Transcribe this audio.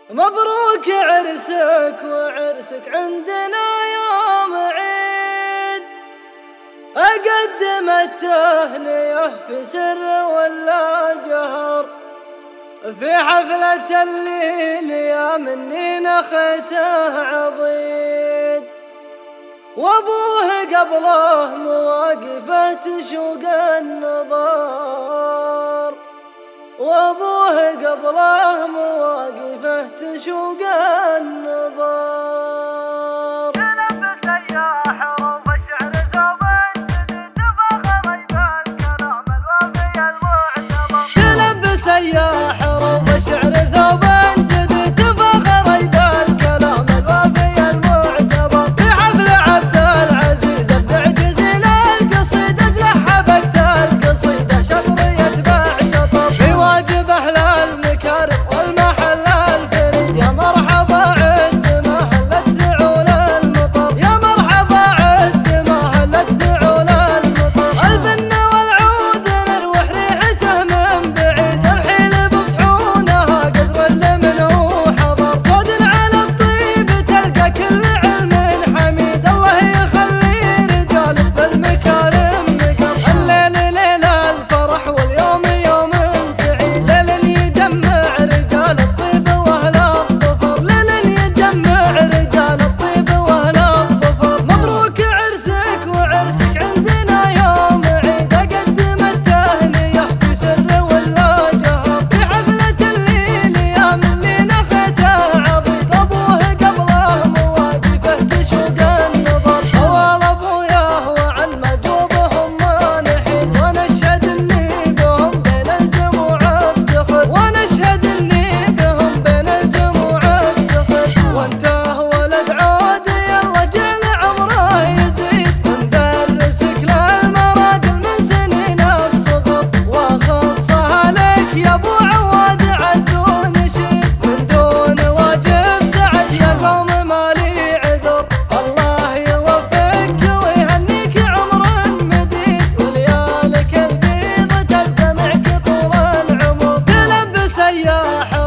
مبروك عرسك وعرسك عندنا يوم عيد، أقدم التهنئة في سر ولا جهر، في حفلة الليل يا مني نخته عضيد، وابوه قبله مواقفه تشوق النظر، وابوه قبله مواقفه تشوق النظر. تلبس سياح روض الشعر ثوب جديد فخر يبان كلام الوفي المعتبر. تلبس سياح روض الشعر ثوب جديد فخر يبان كلام الوفي المعتبر، في حفل عبد العزيز ابدع جزيل القصيدة اجلح بكت القصيدة شطر يتبع شطر، في واجب اهل المكارم والمحل الفريد يا مرحبا عد ما هلت ذعول المطر، يا مرحبا عد ما هلت ذعول المطر، البن والعود نروح ريحته من بعيد، الحيل بصحونها قدر اللي منه حضر، صود على الطيب تلقى كل علم حميد، الله يخلي رجال بالمكارم مقر، الليل ليل الفرح واليوم يوم سعيد، ليل يجمع رجال الطيب واهل الظفر، ليل يجمع رجال الطيب واهل الظفر، مبروك عرسك وعرسك عندنا يوم عيد، أقدم التهنئة في سر ولا جهر، في حفلة الليل يا مني نخته عضيد، أبوه قبله مواقفه تشوق النظر، طوال أبوياه وعن مجوبهم ما نحيد، ونشهد إني بهم بين الجموع افتخر، ونشهد إني بهم بين الجموع افتخر، وانته ولد عودي يلا جل عمره يزيد، وندرسك للمراجل من سنين الصغر، واخصها لك يا ابو عواد عدون شيد، من دون واجب سعد يا قوم مالي عذر، الله يوفقك ويهنيك عمر مديد، وليالك البيض تبدأ معك طول العمر، تلبس سياح